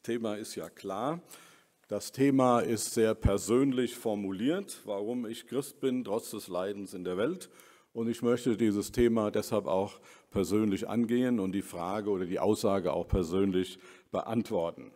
Thema ist ja klar. Das Thema ist sehr persönlich formuliert, warum ich Christ bin, trotz des Leidens in der Welt. Und ich möchte dieses Thema deshalb auch persönlich angehen und die Frage oder die Aussage auch persönlich beantworten.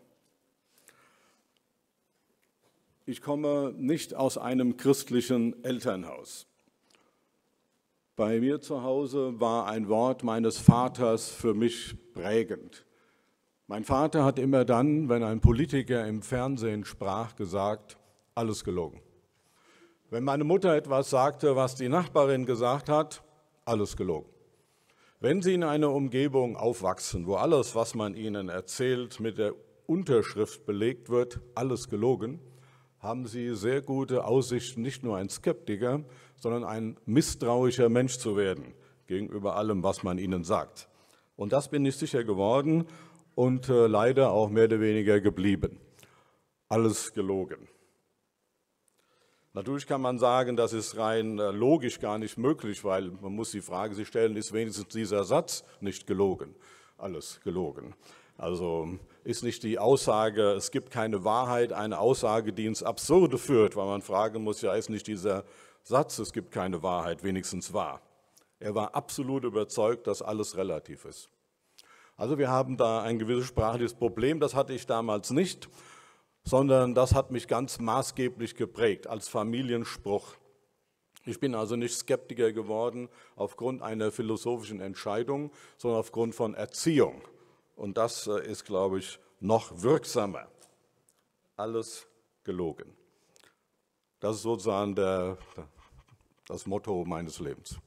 Ich komme nicht aus einem christlichen Elternhaus. Bei mir zu Hause war ein Wort meines Vaters für mich prägend. Mein Vater hat immer dann, wenn ein Politiker im Fernsehen sprach, gesagt, alles gelogen. Wenn meine Mutter etwas sagte, was die Nachbarin gesagt hat, alles gelogen. Wenn Sie in einer Umgebung aufwachsen, wo alles, was man Ihnen erzählt, mit der Unterschrift belegt wird, alles gelogen, haben Sie sehr gute Aussichten, nicht nur ein Skeptiker, sondern ein misstrauischer Mensch zu werden gegenüber allem, was man Ihnen sagt. Und das bin ich sicher geworden und leider auch mehr oder weniger geblieben. Alles gelogen. Natürlich kann man sagen, das ist rein logisch gar nicht möglich, weil man muss die Frage sich stellen, ist wenigstens dieser Satz nicht gelogen? Alles gelogen. Also ist nicht die Aussage, es gibt keine Wahrheit, eine Aussage, die ins Absurde führt, weil man fragen muss, ja, ist nicht dieser Satz, es gibt keine Wahrheit, wenigstens wahr. Er war absolut überzeugt, dass alles relativ ist. Also wir haben da ein gewisses sprachliches Problem, das hatte ich damals nicht, sondern das hat mich ganz maßgeblich geprägt als Familienspruch. Ich bin also nicht Skeptiker geworden aufgrund einer philosophischen Entscheidung, sondern aufgrund von Erziehung. Und das ist, glaube ich, noch wirksamer. Alles gelogen. Das ist sozusagen das Motto meines Lebens.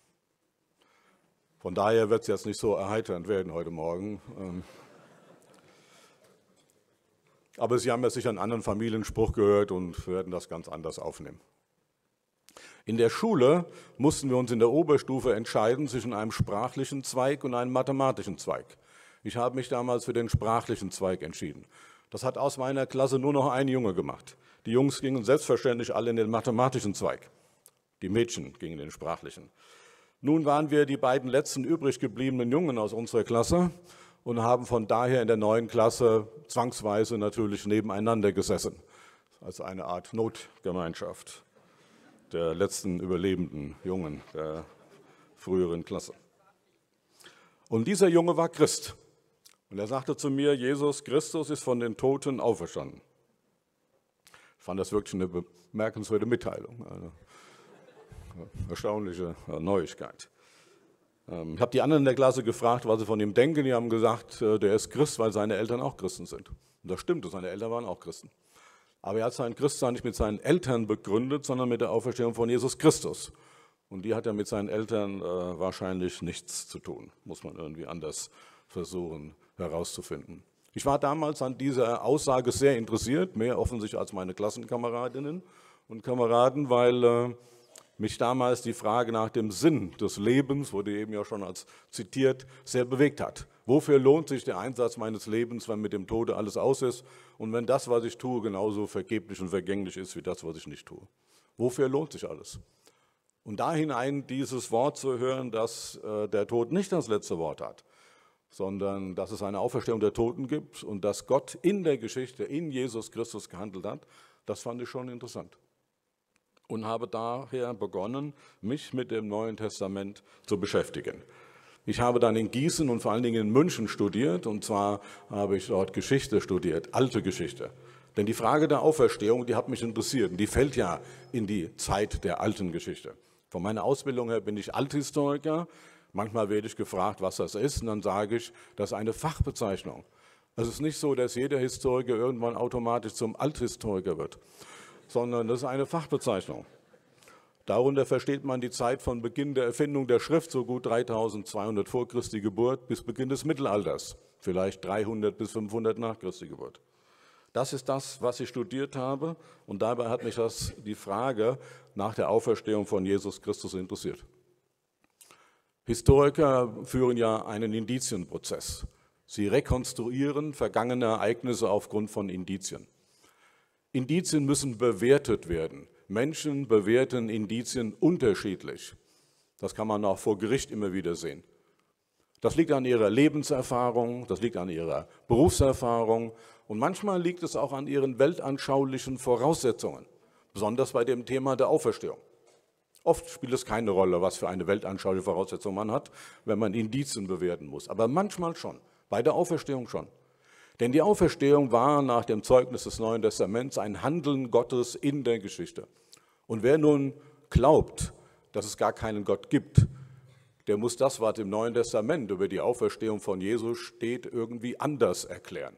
Von daher wird es jetzt nicht so erheiternd werden heute Morgen. Aber Sie haben ja sicher einen anderen Familienspruch gehört und werden das ganz anders aufnehmen. In der Schule mussten wir uns in der Oberstufe entscheiden zwischen einem sprachlichen Zweig und einem mathematischen Zweig. Ich habe mich damals für den sprachlichen Zweig entschieden. Das hat aus meiner Klasse nur noch ein Junge gemacht. Die Jungs gingen selbstverständlich alle in den mathematischen Zweig. Die Mädchen gingen in den sprachlichen. Nun waren wir die beiden letzten übrig gebliebenen Jungen aus unserer Klasse und haben von daher in der neuen Klasse zwangsweise natürlich nebeneinander gesessen. Als eine Art Notgemeinschaft der letzten überlebenden Jungen der früheren Klasse. Und dieser Junge war Christ. Und er sagte zu mir, Jesus Christus ist von den Toten auferstanden. Ich fand das wirklich eine bemerkenswerte Mitteilung, eine erstaunliche Neuigkeit. Ich habe die anderen in der Klasse gefragt, was sie von ihm denken. Die haben gesagt, der ist Christ, weil seine Eltern auch Christen sind. Und das stimmt, seine Eltern waren auch Christen. Aber er hat sein Christsein nicht mit seinen Eltern begründet, sondern mit der Auferstehung von Jesus Christus. Und die hat er mit seinen Eltern wahrscheinlich nichts zu tun. Muss man irgendwie anders versuchen herauszufinden. Ich war damals an dieser Aussage sehr interessiert, mehr offensichtlich als meine Klassenkameradinnen und Kameraden, weil mich damals die Frage nach dem Sinn des Lebens, wurde eben ja schon als zitiert, sehr bewegt hat. Wofür lohnt sich der Einsatz meines Lebens, wenn mit dem Tode alles aus ist und wenn das, was ich tue, genauso vergeblich und vergänglich ist wie das, was ich nicht tue? Wofür lohnt sich alles? Und da hinein dieses Wort zu hören, dass der Tod nicht das letzte Wort hat, sondern dass es eine Auferstehung der Toten gibt und dass Gott in der Geschichte, in Jesus Christus gehandelt hat, das fand ich schon interessant. Und habe daher begonnen, mich mit dem Neuen Testament zu beschäftigen. Ich habe dann in Gießen und vor allen Dingen in München studiert, und zwar habe ich dort Geschichte studiert, alte Geschichte. Denn die Frage der Auferstehung, die hat mich interessiert, und die fällt ja in die Zeit der alten Geschichte. Von meiner Ausbildung her bin ich Althistoriker. Manchmal werde ich gefragt, was das ist, und dann sage ich, das ist eine Fachbezeichnung. Es ist nicht so, dass jeder Historiker irgendwann automatisch zum Althistoriker wird, sondern das ist eine Fachbezeichnung. Darunter versteht man die Zeit von Beginn der Erfindung der Schrift, so gut 3200 vor Christi Geburt, bis Beginn des Mittelalters, vielleicht 300 bis 500 nach Christi Geburt. Das ist das, was ich studiert habe, und dabei hat mich die Frage nach der Auferstehung von Jesus Christus interessiert. Historiker führen ja einen Indizienprozess. Sie rekonstruieren vergangene Ereignisse aufgrund von Indizien. Indizien müssen bewertet werden. Menschen bewerten Indizien unterschiedlich. Das kann man auch vor Gericht immer wieder sehen. Das liegt an ihrer Lebenserfahrung, das liegt an ihrer Berufserfahrung Und manchmal liegt es auch an ihren weltanschaulichen Voraussetzungen, besonders bei dem Thema der Auferstehung. Oft spielt es keine Rolle, was für eine weltanschauliche Voraussetzung man hat, wenn man Indizien bewerten muss. Aber manchmal schon, bei der Auferstehung schon. Denn die Auferstehung war nach dem Zeugnis des Neuen Testaments ein Handeln Gottes in der Geschichte. Und wer nun glaubt, dass es gar keinen Gott gibt, der muss das, was im Neuen Testament über die Auferstehung von Jesus steht, irgendwie anders erklären.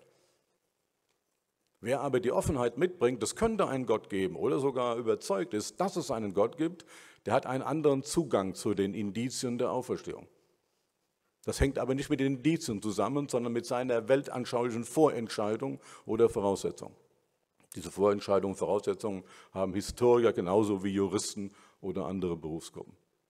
Wer aber die Offenheit mitbringt, es könnte einen Gott geben oder sogar überzeugt ist, dass es einen Gott gibt, der hat einen anderen Zugang zu den Indizien der Auferstehung. Das hängt aber nicht mit den Indizien zusammen, sondern mit seiner weltanschaulichen Vorentscheidung oder Voraussetzung. Diese Vorentscheidungen und Voraussetzungen haben Historiker genauso wie Juristen oder andere Berufsgruppen.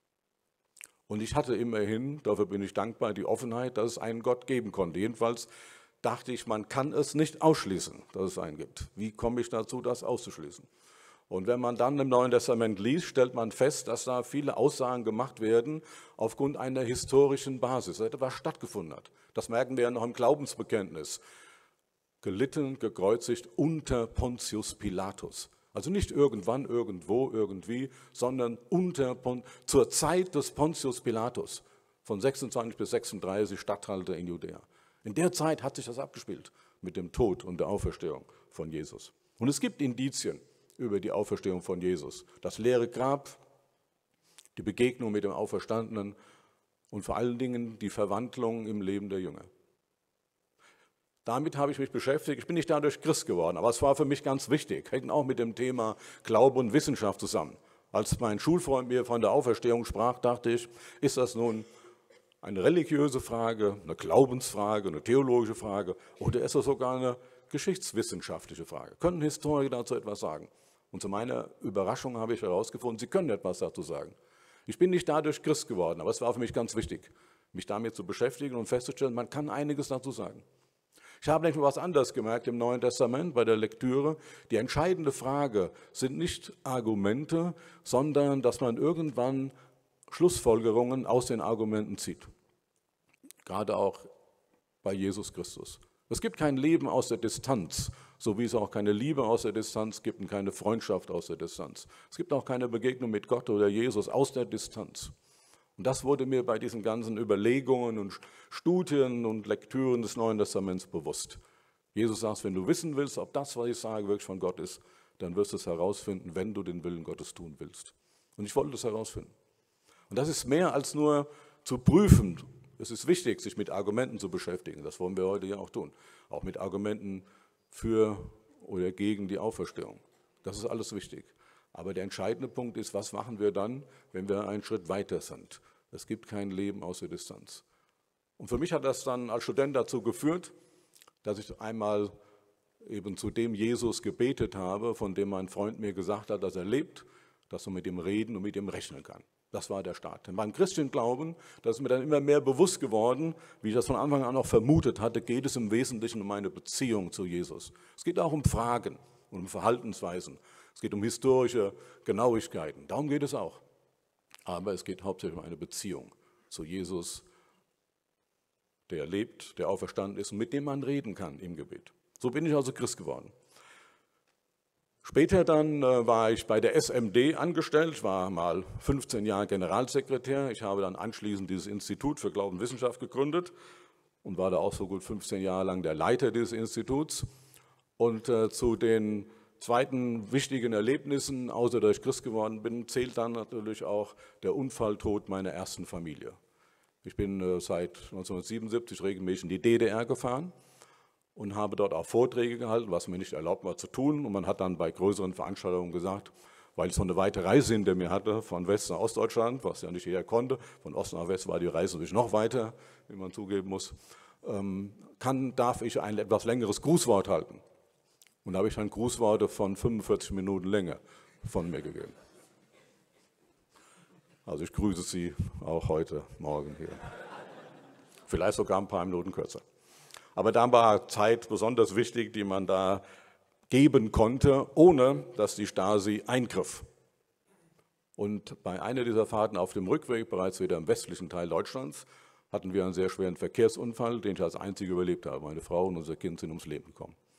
Und ich hatte immerhin, dafür bin ich dankbar, die Offenheit, dass es einen Gott geben konnte. Jedenfalls dachte ich, man kann es nicht ausschließen, dass es einen gibt. Wie komme ich dazu, das auszuschließen? Und wenn man dann im Neuen Testament liest, stellt man fest, dass da viele Aussagen gemacht werden aufgrund einer historischen Basis, dass etwas stattgefunden hat. Das merken wir ja noch im Glaubensbekenntnis. Gelitten, gekreuzigt unter Pontius Pilatus. Also nicht irgendwann, irgendwo, irgendwie, sondern zur Zeit des Pontius Pilatus, von 26 bis 36 Statthalter in Judäa. In der Zeit hat sich das abgespielt mit dem Tod und der Auferstehung von Jesus. Und es gibt Indizien über die Auferstehung von Jesus. Das leere Grab, die Begegnung mit dem Auferstandenen und vor allen Dingen die Verwandlung im Leben der Jünger. Damit habe ich mich beschäftigt. Ich bin nicht dadurch Christ geworden, aber es war für mich ganz wichtig. Hängt auch mit dem Thema Glaube und Wissenschaft zusammen. Als mein Schulfreund mir von der Auferstehung sprach, dachte ich, ist das nun eine religiöse Frage, eine Glaubensfrage, eine theologische Frage oder ist das sogar eine geschichtswissenschaftliche Frage? Können Historiker dazu etwas sagen? Und zu meiner Überraschung habe ich herausgefunden, sie können etwas dazu sagen. Ich bin nicht dadurch Christ geworden, aber es war für mich ganz wichtig, mich damit zu beschäftigen und festzustellen, man kann einiges dazu sagen. Ich habe nämlich was anderes gemerkt im Neuen Testament bei der Lektüre. Die entscheidende Frage sind nicht Argumente, sondern dass man irgendwann Schlussfolgerungen aus den Argumenten zieht. Gerade auch bei Jesus Christus. Es gibt kein Leben aus der Distanz, so wie es auch keine Liebe aus der Distanz gibt und keine Freundschaft aus der Distanz. Es gibt auch keine Begegnung mit Gott oder Jesus aus der Distanz. Und das wurde mir bei diesen ganzen Überlegungen und Studien und Lektüren des Neuen Testaments bewusst. Jesus sagt, wenn du wissen willst, ob das, was ich sage, wirklich von Gott ist, dann wirst du es herausfinden, wenn du den Willen Gottes tun willst. Und ich wollte es herausfinden. Und das ist mehr als nur zu prüfen. Es ist wichtig, sich mit Argumenten zu beschäftigen. Das wollen wir heute ja auch tun. Auch mit Argumenten für oder gegen die Auferstehung. Das ist alles wichtig. Aber der entscheidende Punkt ist, was machen wir dann, wenn wir einen Schritt weiter sind? Es gibt kein Leben außer Distanz. Und für mich hat das dann als Student dazu geführt, dass ich einmal eben zu dem Jesus gebetet habe, von dem mein Freund mir gesagt hat, dass er lebt, dass man mit ihm reden und mit ihm rechnen kann. Das war der Start. Denn beim christlichen Glauben, das ist mir dann immer mehr bewusst geworden, wie ich das von Anfang an auch vermutet hatte, geht es im Wesentlichen um eine Beziehung zu Jesus. Es geht auch um Fragen und um Verhaltensweisen. Es geht um historische Genauigkeiten. Darum geht es auch. Aber es geht hauptsächlich um eine Beziehung zu Jesus, der lebt, der auferstanden ist und mit dem man reden kann im Gebet. So bin ich also Christ geworden. Später dann war ich bei der SMD angestellt. Ich war mal 15 Jahre Generalsekretär. Ich habe dann anschließend dieses Institut für Glauben und Wissenschaft gegründet und war da auch so gut 15 Jahre lang der Leiter dieses Instituts. Und zu den zweiten wichtigen Erlebnissen, außer dass ich Christ geworden bin, zählt dann natürlich auch der Unfalltod meiner ersten Familie. Ich bin seit 1977 regelmäßig in die DDR gefahren und habe dort auch Vorträge gehalten, was mir nicht erlaubt war zu tun. Und man hat dann bei größeren Veranstaltungen gesagt, weil ich so eine weite Reise hinter mir hatte, von West nach Ostdeutschland, was ja nicht jeder konnte, von Ost nach West war die Reise natürlich noch weiter, wie man zugeben muss, darf ich ein etwas längeres Grußwort halten. Und da habe ich dann Grußworte von 45 Minuten Länge von mir gegeben. Also ich grüße Sie auch heute Morgen hier. Vielleicht sogar ein paar Minuten kürzer. Aber da war Zeit besonders wichtig, die man da geben konnte, ohne dass die Stasi eingriff. Und bei einer dieser Fahrten auf dem Rückweg, bereits wieder im westlichen Teil Deutschlands, hatten wir einen sehr schweren Verkehrsunfall, den ich als Einziger überlebt habe. Meine Frau und unser Kind sind ums Leben gekommen.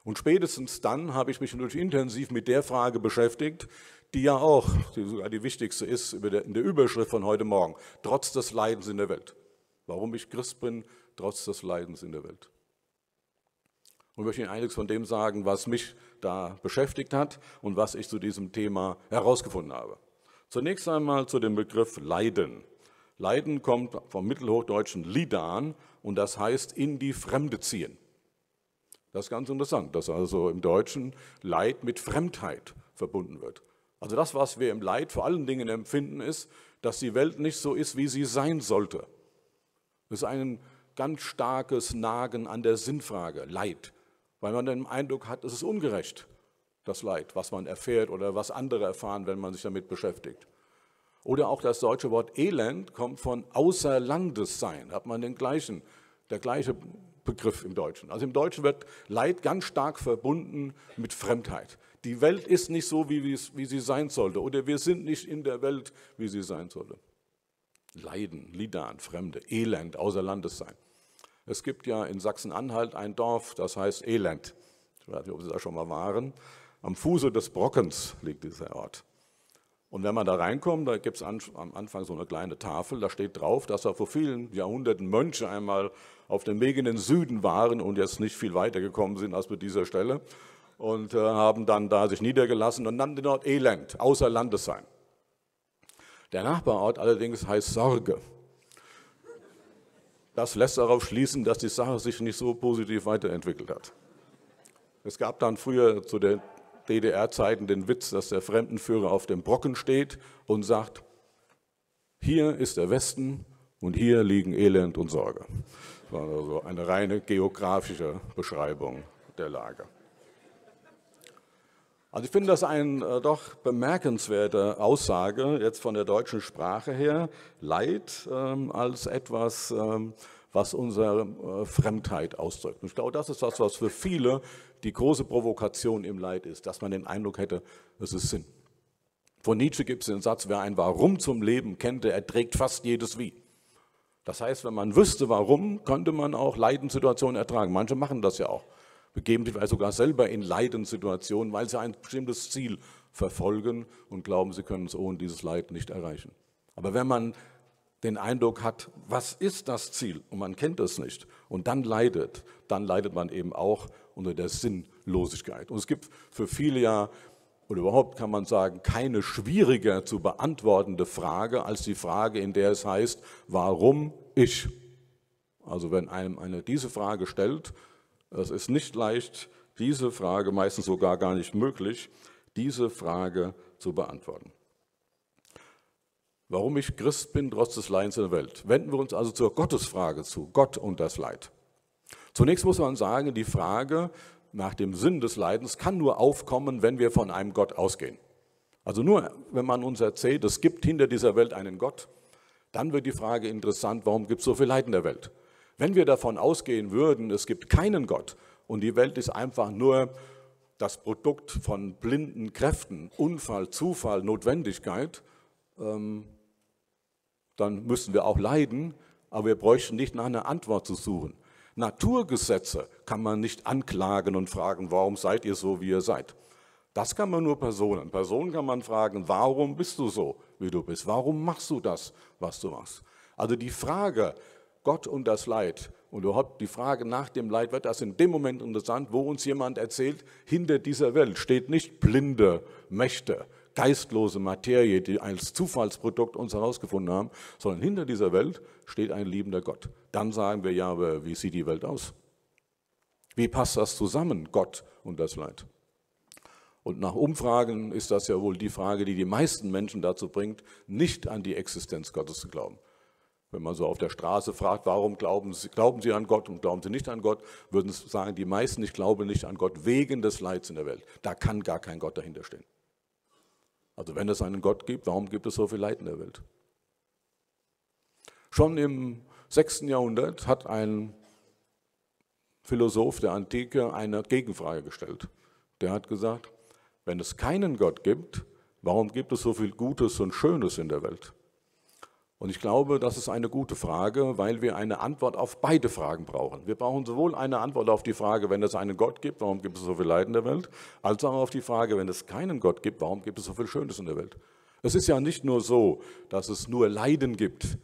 Und spätestens dann habe ich mich natürlich intensiv mit der Frage beschäftigt, die ja auch die sogar die wichtigste ist in der Überschrift von heute Morgen, trotz des Leidens in der Welt. Warum ich Christ bin, trotz des Leidens in der Welt. Und ich möchte Ihnen einiges von dem sagen, was mich da beschäftigt hat und was ich zu diesem Thema herausgefunden habe. Zunächst einmal zu dem Begriff Leiden. Leiden kommt vom mittelhochdeutschen Lidan und das heißt in die Fremde ziehen. Das ist ganz interessant, dass also im Deutschen Leid mit Fremdheit verbunden wird. Also das, was wir im Leid vor allen Dingen empfinden, ist, dass die Welt nicht so ist, wie sie sein sollte. Das ist ein ganz starkes Nagen an der Sinnfrage, Leid, weil man den Eindruck hat, es ist ungerecht, das Leid, was man erfährt oder was andere erfahren, wenn man sich damit beschäftigt. Oder auch das deutsche Wort Elend kommt von Außerlandessein, hat man der gleiche Begriff im Deutschen. Also im Deutschen wird Leid ganz stark verbunden mit Fremdheit. Die Welt ist nicht so, wie sie sein sollte, oder wir sind nicht in der Welt, wie sie sein sollte. Leiden, Lidan, Fremde, Elend, Außerlandessein. Es gibt ja in Sachsen-Anhalt ein Dorf, das heißt Elend. Ich weiß nicht, ob Sie da schon mal waren. Am Fuße des Brockens liegt dieser Ort. Und wenn man da reinkommt, da gibt es am Anfang so eine kleine Tafel, da steht drauf, dass da vor vielen Jahrhunderten Mönche einmal auf dem Weg in den Süden waren und jetzt nicht viel weiter gekommen sind als bei dieser Stelle und haben dann da sich niedergelassen und nannten den Ort Elend, außer Landessein. Der Nachbarort allerdings heißt Sorge. Das lässt darauf schließen, dass die Sache sich nicht so positiv weiterentwickelt hat. Es gab dann früher zu den DDR-Zeiten den Witz, dass der Fremdenführer auf dem Brocken steht und sagt, hier ist der Westen und hier liegen Elend und Sorge. Das war also eine reine geografische Beschreibung der Lage. Also ich finde das eine doch bemerkenswerte Aussage jetzt von der deutschen Sprache her, Leid als etwas, was unsere Fremdheit ausdrückt. Und ich glaube, das ist das, was für viele die große Provokation im Leid ist, dass man den Eindruck hätte, es ist Sinn. Von Nietzsche gibt es den Satz, wer ein Warum zum Leben kennt, der erträgt fast jedes Wie. Das heißt, wenn man wüsste, warum, könnte man auch Leidenssituationen ertragen. Manche machen das ja auch. Begeben sich vielleicht sogar selber in Leidenssituationen, weil sie ein bestimmtes Ziel verfolgen und glauben, sie können es ohne dieses Leid nicht erreichen. Aber wenn man den Eindruck hat, was ist das Ziel und man kennt es nicht und dann leidet man eben auch unter der Sinnlosigkeit. Und es gibt für viele ja, oder überhaupt kann man sagen, keine schwieriger zu beantwortende Frage als die Frage, in der es heißt, warum ich? Also wenn einem einer diese Frage stellt, es ist nicht leicht, diese Frage, meistens sogar gar nicht möglich, diese Frage zu beantworten. Warum ich Christ bin, trotz des Leidens in der Welt. Wenden wir uns also zur Gottesfrage zu, Gott und das Leid. Zunächst muss man sagen, die Frage nach dem Sinn des Leidens kann nur aufkommen, wenn wir von einem Gott ausgehen. Also nur, wenn man uns erzählt, es gibt hinter dieser Welt einen Gott, dann wird die Frage interessant, warum gibt es so viel Leid in der Welt? Wenn wir davon ausgehen würden, es gibt keinen Gott und die Welt ist einfach nur das Produkt von blinden Kräften, Unfall, Zufall, Notwendigkeit, dann müssten wir auch leiden, aber wir bräuchten nicht nach einer Antwort zu suchen. Naturgesetze kann man nicht anklagen und fragen, warum seid ihr so, wie ihr seid. Das kann man nur Personen. Personen kann man fragen, warum bist du so, wie du bist? Warum machst du das, was du machst? Also die Frage, Gott und das Leid und überhaupt die Frage nach dem Leid wird das in dem Moment interessant, wo uns jemand erzählt, hinter dieser Welt steht nicht blinde Mächte, geistlose Materie, die als Zufallsprodukt uns herausgefunden haben, sondern hinter dieser Welt steht ein liebender Gott. Dann sagen wir ja, aber wie sieht die Welt aus? Wie passt das zusammen, Gott und das Leid? Und nach Umfragen ist das ja wohl die Frage, die die meisten Menschen dazu bringt, nicht an die Existenz Gottes zu glauben. Wenn man so auf der Straße fragt, warum glauben Sie an Gott und glauben Sie nicht an Gott, würden Sie sagen, die meisten, ich glaube nicht an Gott wegen des Leids in der Welt. Da kann gar kein Gott dahinter stehen. Also wenn es einen Gott gibt, warum gibt es so viel Leid in der Welt? Schon im 6. Jahrhundert hat ein Philosoph der Antike eine Gegenfrage gestellt. Der hat gesagt, wenn es keinen Gott gibt, warum gibt es so viel Gutes und Schönes in der Welt? Und ich glaube, das ist eine gute Frage, weil wir eine Antwort auf beide Fragen brauchen. Wir brauchen sowohl eine Antwort auf die Frage, wenn es einen Gott gibt, warum gibt es so viel Leid in der Welt, als auch auf die Frage, wenn es keinen Gott gibt, warum gibt es so viel Schönes in der Welt. Es ist ja nicht nur so, dass es nur Leiden gibt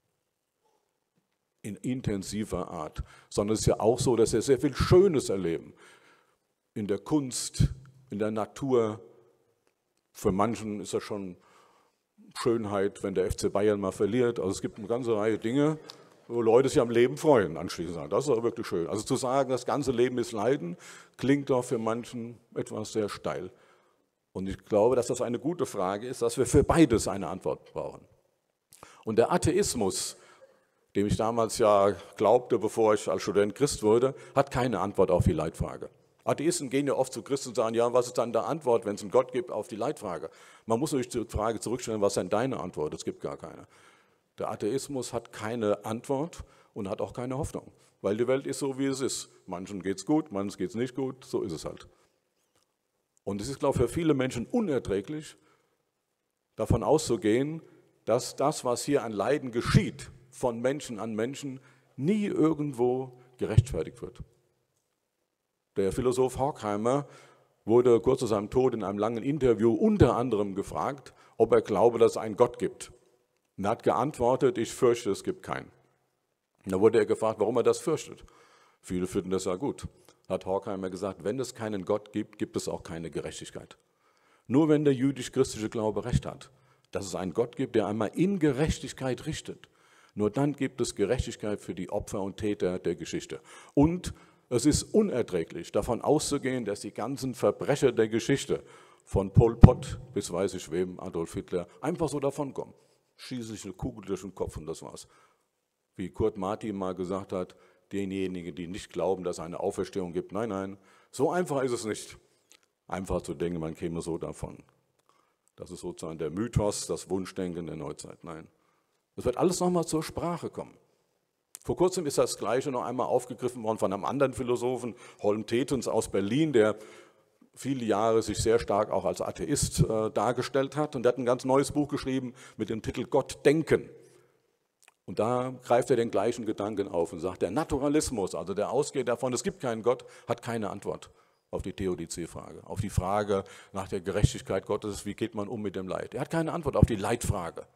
in intensiver Art, sondern es ist ja auch so, dass wir sehr viel Schönes erleben. In der Kunst, in der Natur. Für manchen ist das schon Schönheit, wenn der FC Bayern mal verliert. Also es gibt eine ganze Reihe Dinge, wo Leute sich am Leben freuen, anschließend sagen. Das ist auch wirklich schön. Also zu sagen, das ganze Leben ist Leiden, klingt doch für manchen etwas sehr steil. Und ich glaube, dass das eine gute Frage ist, dass wir für beides eine Antwort brauchen. Und der Atheismus, dem ich damals ja glaubte, bevor ich als Student Christ wurde, hat keine Antwort auf die Leitfrage. Atheisten gehen ja oft zu Christen und sagen, ja, was ist dann die Antwort, wenn es einen Gott gibt, auf die Leitfrage? Man muss sich die Frage zurückstellen, was ist denn deine Antwort? Es gibt gar keine. Der Atheismus hat keine Antwort und hat auch keine Hoffnung, weil die Welt ist so, wie es ist. Manchen geht es gut, manchen geht es nicht gut, so ist es halt. Und es ist, glaube ich, für viele Menschen unerträglich, davon auszugehen, dass das, was hier an Leiden geschieht, von Menschen an Menschen, nie irgendwo gerechtfertigt wird. Der Philosoph Horkheimer wurde kurz vor seinem Tod in einem langen Interview unter anderem gefragt, ob er glaube, dass es einen Gott gibt. Und er hat geantwortet, ich fürchte, es gibt keinen. Und da wurde er gefragt, warum er das fürchtet. Viele finden das ja gut. Hat Horkheimer gesagt, wenn es keinen Gott gibt, gibt es auch keine Gerechtigkeit. Nur wenn der jüdisch-christliche Glaube recht hat, dass es einen Gott gibt, der einmal in Gerechtigkeit richtet, nur dann gibt es Gerechtigkeit für die Opfer und Täter der Geschichte. Und es ist unerträglich, davon auszugehen, dass die ganzen Verbrecher der Geschichte, von Pol Pot bis weiß ich wem, Adolf Hitler, einfach so davonkommen. Schießen sich eine Kugel durch den Kopf und das war's. Wie Kurt Martin mal gesagt hat, diejenigen, die nicht glauben, dass es eine Auferstehung gibt, nein, nein, so einfach ist es nicht. Einfach zu denken, man käme so davon. Das ist sozusagen der Mythos, das Wunschdenken der Neuzeit. Nein, es wird alles nochmal zur Sprache kommen. Vor kurzem ist das Gleiche noch einmal aufgegriffen worden von einem anderen Philosophen, Holm Tetens aus Berlin, der viele Jahre sich sehr stark auch als Atheist dargestellt hat. Und der hat ein ganz neues Buch geschrieben mit dem Titel Gott denken. Und da greift er den gleichen Gedanken auf und sagt, der Naturalismus, also der ausgeht davon, es gibt keinen Gott, hat keine Antwort auf die Theodizee-Frage, auf die Frage nach der Gerechtigkeit Gottes, wie geht man um mit dem Leid. Er hat keine Antwort auf die Leitfrage.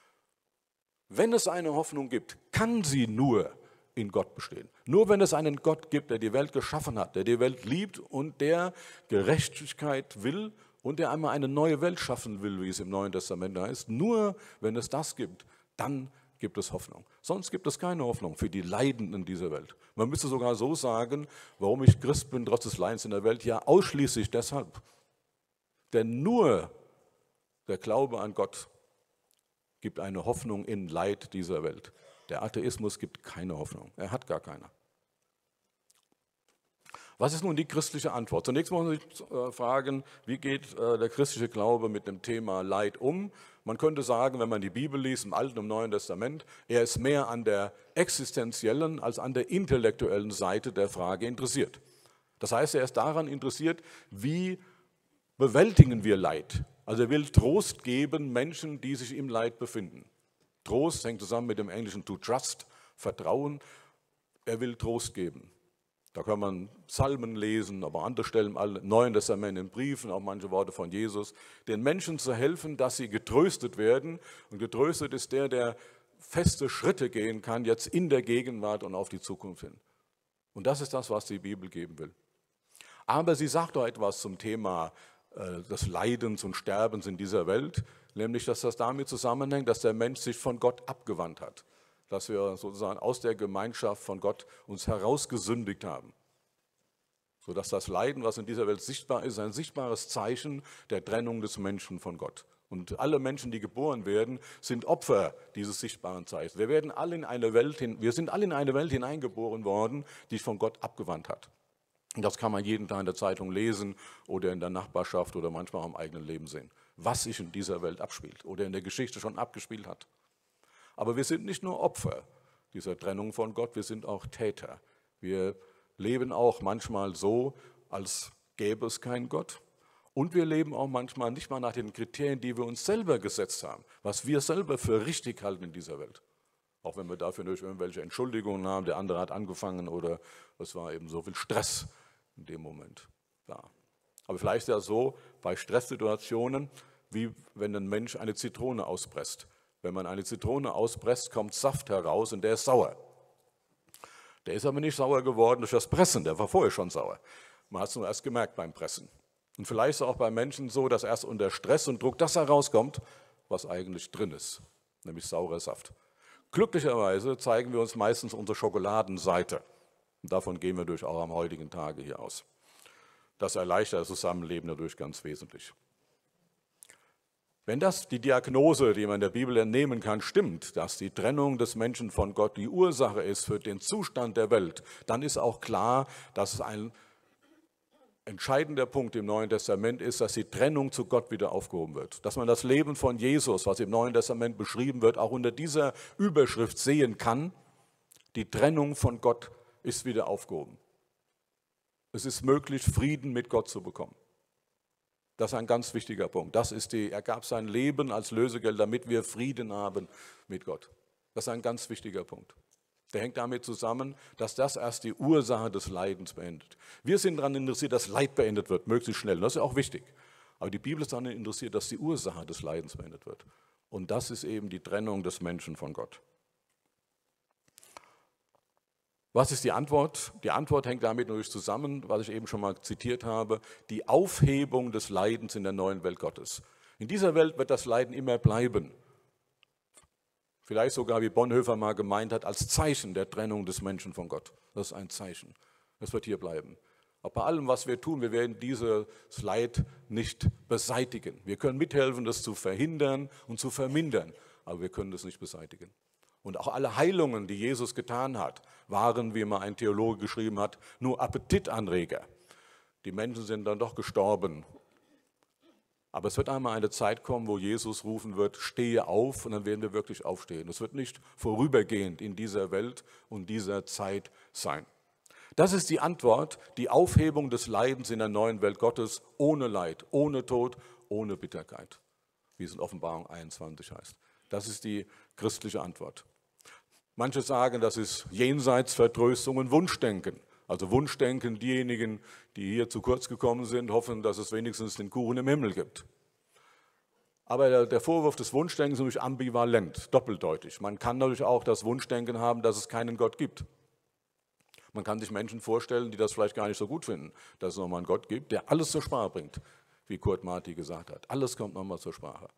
Wenn es eine Hoffnung gibt, kann sie nur in Gott bestehen. Nur wenn es einen Gott gibt, der die Welt geschaffen hat, der die Welt liebt und der Gerechtigkeit will und der einmal eine neue Welt schaffen will, wie es im Neuen Testament heißt, nur wenn es das gibt, dann gibt es Hoffnung. Sonst gibt es keine Hoffnung für die Leidenden dieser Welt. Man müsste sogar so sagen, warum ich Christ bin, trotz des Leidens in der Welt, ja ausschließlich deshalb. Denn nur der Glaube an Gott gibt eine Hoffnung in Leid dieser Welt. Der Atheismus gibt keine Hoffnung. Er hat gar keine. Was ist nun die christliche Antwort? Zunächst muss man sich fragen, wie geht der christliche Glaube mit dem Thema Leid um? Man könnte sagen, wenn man die Bibel liest, im Alten und im Neuen Testament, er ist mehr an der existenziellen als an der intellektuellen Seite der Frage interessiert. Das heißt, er ist daran interessiert, wie bewältigen wir Leid? Also er will Trost geben Menschen, die sich im Leid befinden. Trost hängt zusammen mit dem englischen to trust, Vertrauen. Er will Trost geben. Da kann man Psalmen lesen, aber andere Stellen im Neuen Testament, in Briefen, auch manche Worte von Jesus, den Menschen zu helfen, dass sie getröstet werden. Und getröstet ist der, der feste Schritte gehen kann, jetzt in der Gegenwart und auf die Zukunft hin. Und das ist das, was die Bibel geben will. Aber sie sagt auch etwas zum Thema des Leidens und Sterbens in dieser Welt, nämlich, dass das damit zusammenhängt, dass der Mensch sich von Gott abgewandt hat, dass wir sozusagen aus der Gemeinschaft von Gott uns herausgesündigt haben, sodass das Leiden, was in dieser Welt sichtbar ist, ein sichtbares Zeichen der Trennung des Menschen von Gott. Und alle Menschen, die geboren werden, sind Opfer dieses sichtbaren Zeichens. Wir sind alle in eine Welt hineingeboren worden, die sich von Gott abgewandt hat. Und das kann man jeden Tag in der Zeitung lesen oder in der Nachbarschaft oder manchmal auch im eigenen Leben sehen, was sich in dieser Welt abspielt oder in der Geschichte schon abgespielt hat. Aber wir sind nicht nur Opfer dieser Trennung von Gott, wir sind auch Täter. Wir leben auch manchmal so, als gäbe es keinen Gott. Und wir leben auch manchmal nicht mal nach den Kriterien, die wir uns selber gesetzt haben, was wir selber für richtig halten in dieser Welt. Auch wenn wir dafür durch irgendwelche Entschuldigungen haben, der andere hat angefangen oder es war eben so viel Stress in dem Moment da. Aber vielleicht ist ja so, bei Stresssituationen, wie wenn ein Mensch eine Zitrone auspresst. Wenn man eine Zitrone auspresst, kommt Saft heraus und der ist sauer. Der ist aber nicht sauer geworden durch das Pressen, der war vorher schon sauer. Man hat es nur erst gemerkt beim Pressen. Und vielleicht ist es auch bei Menschen so, dass erst unter Stress und Druck das herauskommt, was eigentlich drin ist, nämlich saurer Saft. Glücklicherweise zeigen wir uns meistens unsere Schokoladenseite. Und davon gehen wir durch auch am heutigen Tage hier aus. Das erleichtert das Zusammenleben dadurch ganz wesentlich. Wenn das die Diagnose, die man in der Bibel entnehmen kann, stimmt, dass die Trennung des Menschen von Gott die Ursache ist für den Zustand der Welt, dann ist auch klar, dass es ein entscheidender Punkt im Neuen Testament ist, dass die Trennung zu Gott wieder aufgehoben wird. Dass man das Leben von Jesus, was im Neuen Testament beschrieben wird, auch unter dieser Überschrift sehen kann, die Trennung von Gott ist wieder aufgehoben. Es ist möglich, Frieden mit Gott zu bekommen. Das ist ein ganz wichtiger Punkt. Er gab sein Leben als Lösegeld, damit wir Frieden haben mit Gott. Das ist ein ganz wichtiger Punkt. Der hängt damit zusammen, dass das erst die Ursache des Leidens beendet. Wir sind daran interessiert, dass Leid beendet wird, möglichst schnell. Das ist auch wichtig. Aber die Bibel ist daran interessiert, dass die Ursache des Leidens beendet wird. Und das ist eben die Trennung des Menschen von Gott. Was ist die Antwort? Die Antwort hängt damit natürlich zusammen, was ich eben schon mal zitiert habe, die Aufhebung des Leidens in der neuen Welt Gottes. In dieser Welt wird das Leiden immer bleiben. Vielleicht sogar, wie Bonhoeffer mal gemeint hat, als Zeichen der Trennung des Menschen von Gott. Das ist ein Zeichen. Das wird hier bleiben. Aber bei allem, was wir tun, wir werden dieses Leid nicht beseitigen. Wir können mithelfen, das zu verhindern und zu vermindern, aber wir können das nicht beseitigen. Und auch alle Heilungen, die Jesus getan hat, waren, wie mal ein Theologe geschrieben hat, nur Appetitanreger. Die Menschen sind dann doch gestorben. Aber es wird einmal eine Zeit kommen, wo Jesus rufen wird, stehe auf, und dann werden wir wirklich aufstehen. Es wird nicht vorübergehend in dieser Welt und dieser Zeit sein. Das ist die Antwort, die Aufhebung des Leidens in der neuen Welt Gottes, ohne Leid, ohne Tod, ohne Bitterkeit, wie es in Offenbarung 21 heißt. Das ist die christliche Antwort. Manche sagen, das ist Jenseitsvertröstung und Wunschdenken. Also Wunschdenken, diejenigen, die hier zu kurz gekommen sind, hoffen, dass es wenigstens den Kuchen im Himmel gibt. Aber der Vorwurf des Wunschdenkens ist nämlich ambivalent, doppeldeutig. Man kann natürlich auch das Wunschdenken haben, dass es keinen Gott gibt. Man kann sich Menschen vorstellen, die das vielleicht gar nicht so gut finden, dass es nochmal einen Gott gibt, der alles zur Sprache bringt, wie Kurt Marti gesagt hat. Alles kommt nochmal zur Sprache.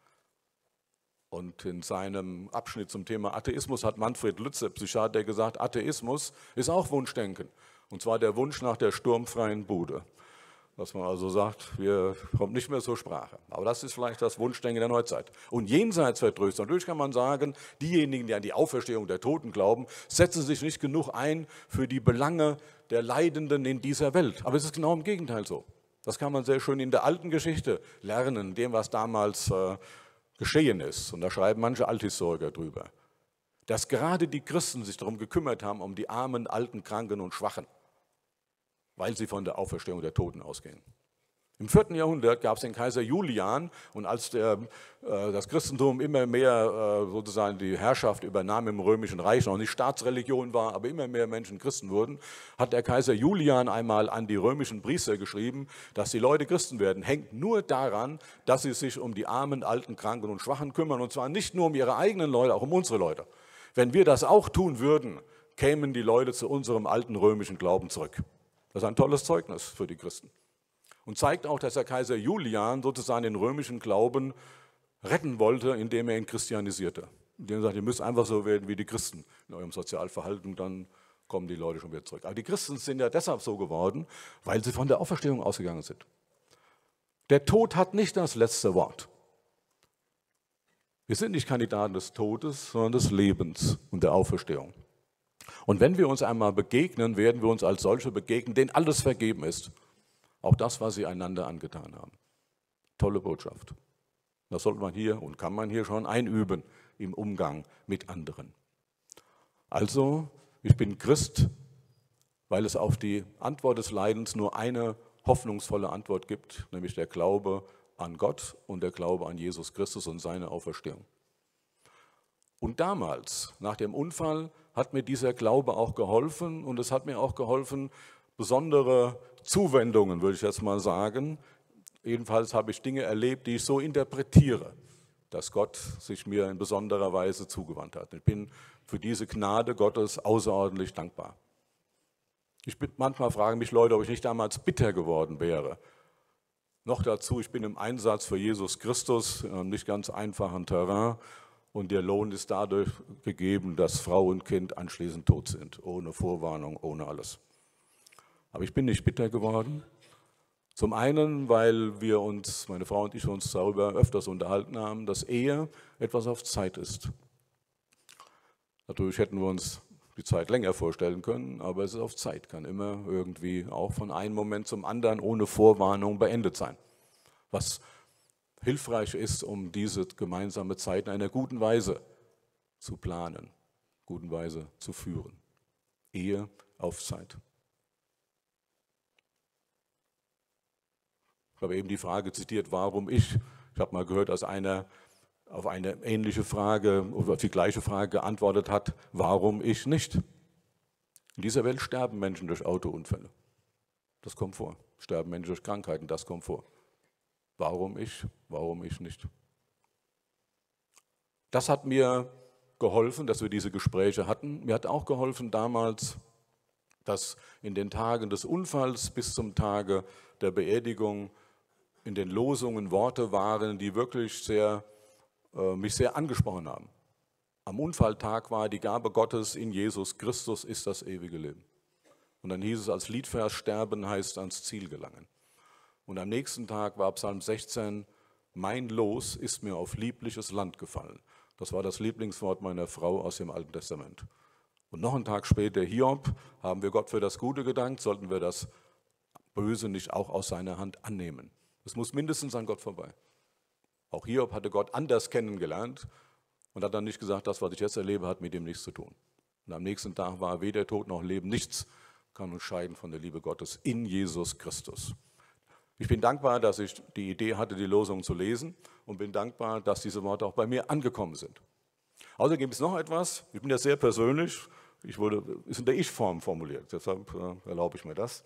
Und in seinem Abschnitt zum Thema Atheismus hat Manfred Lütze, Psychiater, gesagt, Atheismus ist auch Wunschdenken. Und zwar der Wunsch nach der sturmfreien Bude. Dass man also sagt, wir kommen nicht mehr zur Sprache. Aber das ist vielleicht das Wunschdenken der Neuzeit. Und Jenseitsvertröstung, natürlich kann man sagen, diejenigen, die an die Auferstehung der Toten glauben, setzen sich nicht genug ein für die Belange der Leidenden in dieser Welt. Aber es ist genau im Gegenteil so. Das kann man sehr schön in der alten Geschichte lernen, dem, was damals geschehen ist. Und da schreiben manche Althistoriker drüber. Dass gerade die Christen sich darum gekümmert haben, um die Armen, Alten, Kranken und Schwachen, weil sie von der Auferstehung der Toten ausgehen. Im 4. Jahrhundert gab es den Kaiser Julian, und als das Christentum immer mehr sozusagen die Herrschaft übernahm im Römischen Reich, noch nicht Staatsreligion war, aber immer mehr Menschen Christen wurden, hat der Kaiser Julian einmal an die römischen Priester geschrieben, dass die Leute Christen werden, hängt nur daran, dass sie sich um die Armen, Alten, Kranken und Schwachen kümmern, und zwar nicht nur um ihre eigenen Leute, auch um unsere Leute. Wenn wir das auch tun würden, kämen die Leute zu unserem alten römischen Glauben zurück. Das ist ein tolles Zeugnis für die Christen. Und zeigt auch, dass der Kaiser Julian sozusagen den römischen Glauben retten wollte, indem er ihn christianisierte. Indem er sagt, ihr müsst einfach so werden wie die Christen in eurem Sozialverhalten, dann kommen die Leute schon wieder zurück. Aber die Christen sind ja deshalb so geworden, weil sie von der Auferstehung ausgegangen sind. Der Tod hat nicht das letzte Wort. Wir sind nicht Kandidaten des Todes, sondern des Lebens und der Auferstehung. Und wenn wir uns einmal begegnen, werden wir uns als solche begegnen, denen alles vergeben ist. Auch das, was sie einander angetan haben. Tolle Botschaft. Das sollte man hier und kann man hier schon einüben im Umgang mit anderen. Also, ich bin Christ, weil es auf die Antwort des Leidens nur eine hoffnungsvolle Antwort gibt, nämlich der Glaube an Gott und der Glaube an Jesus Christus und seine Auferstehung. Und damals, nach dem Unfall, hat mir dieser Glaube auch geholfen und es hat mir auch geholfen, besondere Zuwendungen, würde ich jetzt mal sagen. Jedenfalls habe ich Dinge erlebt, die ich so interpretiere, dass Gott sich mir in besonderer Weise zugewandt hat. Ich bin für diese Gnade Gottes außerordentlich dankbar. Manchmal fragen mich Leute, ob ich nicht damals bitter geworden wäre. Noch dazu, ich bin im Einsatz für Jesus Christus, nicht ganz einfachen Terrain. Und der Lohn ist dadurch gegeben, dass Frau und Kind anschließend tot sind, ohne Vorwarnung, ohne alles. Aber ich bin nicht bitter geworden. Zum einen, weil meine Frau und ich uns darüber öfters unterhalten haben, dass Ehe etwas auf Zeit ist. Natürlich hätten wir uns die Zeit länger vorstellen können, aber es ist auf Zeit, kann immer irgendwie auch von einem Moment zum anderen ohne Vorwarnung beendet sein. Was hilfreich ist, um diese gemeinsame Zeit in einer guten Weise zu planen, guten Weise zu führen. Ehe auf Zeit. Ich habe eben die Frage zitiert, warum ich? Ich habe mal gehört, dass einer auf eine ähnliche Frage oder auf die gleiche Frage geantwortet hat, warum ich nicht? In dieser Welt sterben Menschen durch Autounfälle. Das kommt vor. Sterben Menschen durch Krankheiten, das kommt vor. Warum ich? Warum ich nicht? Das hat mir geholfen, dass wir diese Gespräche hatten. Mir hat auch geholfen damals, dass in den Tagen des Unfalls bis zum Tage der Beerdigung in den Losungen Worte waren, die wirklich mich sehr angesprochen haben. Am Unfalltag war die Gabe Gottes in Jesus Christus ist das ewige Leben. Und dann hieß es als Liedvers, sterben heißt ans Ziel gelangen. Und am nächsten Tag war Psalm 16, mein Los ist mir auf liebliches Land gefallen. Das war das Lieblingswort meiner Frau aus dem Alten Testament. Und noch einen Tag später, Hiob, haben wir Gott für das Gute gedankt, sollten wir das Böse nicht auch aus seiner Hand annehmen. Es muss mindestens an Gott vorbei. Auch Hiob hatte Gott anders kennengelernt und hat dann nicht gesagt, das, was ich jetzt erlebe, hat mit dem nichts zu tun. Und am nächsten Tag war weder Tod noch Leben, nichts kann uns scheiden von der Liebe Gottes in Jesus Christus. Ich bin dankbar, dass ich die Idee hatte, die Losung zu lesen und bin dankbar, dass diese Worte auch bei mir angekommen sind. Außerdem gibt es noch etwas, ich bin ja sehr persönlich, ist in der Ich-Form formuliert, deshalb erlaube ich mir das.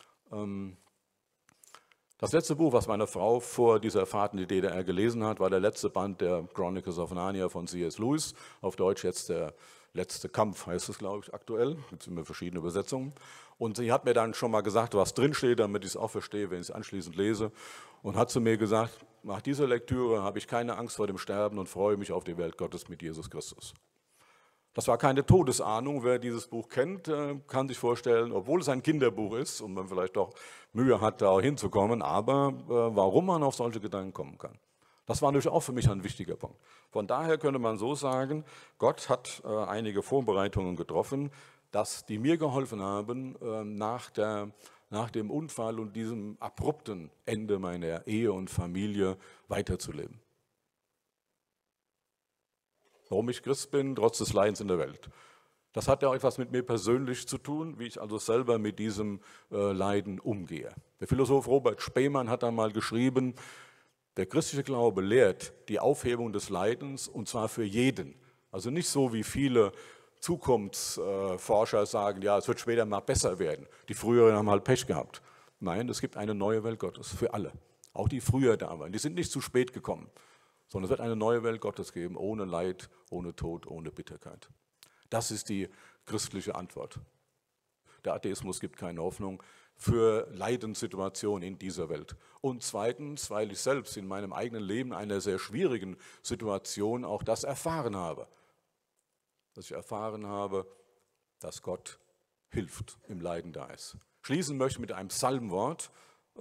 Das letzte Buch, was meine Frau vor dieser Fahrt in die DDR gelesen hat, war der letzte Band der Chronicles of Narnia von C.S. Lewis, auf Deutsch jetzt der letzte Kampf, heißt es, glaube ich, aktuell, gibt es immer verschiedene Übersetzungen. Und sie hat mir dann schon mal gesagt, was drinsteht, damit ich es auch verstehe, wenn ich es anschließend lese. Und hat zu mir gesagt, nach dieser Lektüre habe ich keine Angst vor dem Sterben und freue mich auf die Welt Gottes mit Jesus Christus. Das war keine Todesahnung. Wer dieses Buch kennt, kann sich vorstellen, obwohl es ein Kinderbuch ist und man vielleicht doch Mühe hat, da hinzukommen, aber warum man auf solche Gedanken kommen kann. Das war natürlich auch für mich ein wichtiger Punkt. Von daher könnte man so sagen, Gott hat einige Vorbereitungen getroffen, die mir geholfen haben, nach dem Unfall und diesem abrupten Ende meiner Ehe und Familie weiterzuleben. Warum ich Christ bin, trotz des Leidens in der Welt. Das hat ja auch etwas mit mir persönlich zu tun, wie ich also selber mit diesem Leiden umgehe. Der Philosoph Robert Spemann hat einmal geschrieben, der christliche Glaube lehrt die Aufhebung des Leidens und zwar für jeden. Also nicht so, wie viele Zukunftsforscher sagen, ja, es wird später mal besser werden. Die früheren haben halt Pech gehabt. Nein, es gibt eine neue Welt Gottes für alle. Auch die früher da waren. Die sind nicht zu spät gekommen. Sondern es wird eine neue Welt Gottes geben, ohne Leid, ohne Tod, ohne Bitterkeit. Das ist die christliche Antwort. Der Atheismus gibt keine Hoffnung für Leidenssituationen in dieser Welt. Und zweitens, weil ich selbst in meinem eigenen Leben einer sehr schwierigen Situation auch das erfahren habe. Dass ich erfahren habe, dass Gott hilft, im Leiden da ist. Schließen möchte ich mit einem Psalmwort,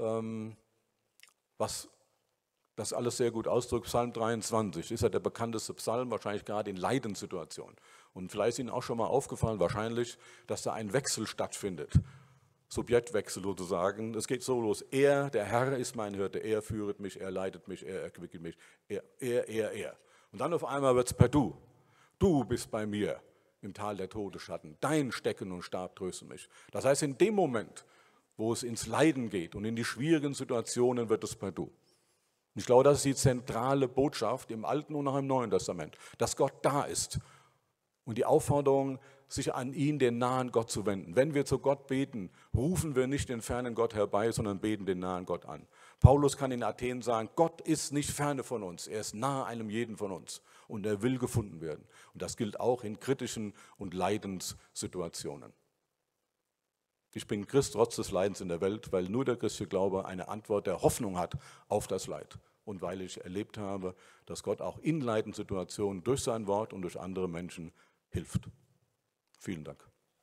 was das alles sehr gut ausdrückt. Psalm 23 ist ja der bekannteste Psalm, wahrscheinlich gerade in Leidenssituationen. Und vielleicht ist Ihnen auch schon mal aufgefallen, wahrscheinlich, dass da ein Wechsel stattfindet. Subjektwechsel sozusagen. Es geht so los. Er, der Herr, ist mein Hirte. Er führet mich, er leitet mich, er erquicket mich. Er. Und dann auf einmal wird es per Du. Du bist bei mir im Tal der Todesschatten. Dein Stecken und Stab trösten mich. Das heißt, in dem Moment, wo es ins Leiden geht und in die schwierigen Situationen wird es perdu. Ich glaube, das ist die zentrale Botschaft im Alten und auch im Neuen Testament, dass Gott da ist und die Aufforderung, sich an ihn, den nahen Gott zu wenden. Wenn wir zu Gott beten, rufen wir nicht den fernen Gott herbei, sondern beten den nahen Gott an. Paulus kann in Athen sagen, Gott ist nicht ferne von uns, er ist nahe einem jeden von uns und er will gefunden werden. Und das gilt auch in kritischen und Leidenssituationen. Ich bin Christ trotz des Leidens in der Welt, weil nur der christliche Glaube eine Antwort der Hoffnung hat auf das Leid. Und weil ich erlebt habe, dass Gott auch in Leidenssituationen durch sein Wort und durch andere Menschen hilft. Vielen Dank.